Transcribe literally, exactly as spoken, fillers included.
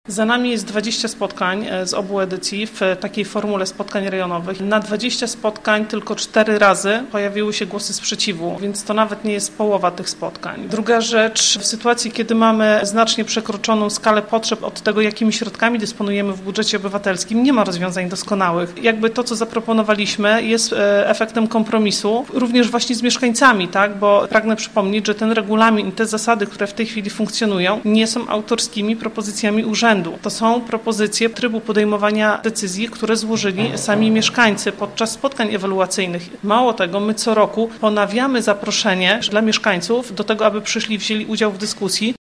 Za nami jest dwadzieścia spotkań z obu edycji w takiej formule spotkań rejonowych. Na dwadzieścia spotkań tylko cztery razy pojawiły się głosy sprzeciwu, więc to nawet nie jest połowa tych spotkań. Druga rzecz, w sytuacji, kiedy mamy znacznie przekroczoną skalę potrzeb od tego, jakimi środkami dysponujemy w budżecie obywatelskim, nie ma rozwiązań doskonałych. Jakby to, co zaproponowaliśmy, jest efektem kompromisu, również właśnie z mieszkańcami, tak? Bo pragnę przypomnieć, że ten regulamin i te zasady, które w tej chwili funkcjonują, nie są autorskimi propozycjami urzędu. To są propozycje trybu podejmowania decyzji, które złożyli sami mieszkańcy podczas spotkań ewaluacyjnych. Mało tego, my co roku ponawiamy zaproszenie dla mieszkańców do tego, aby przyszli, wzięli udział w dyskusji.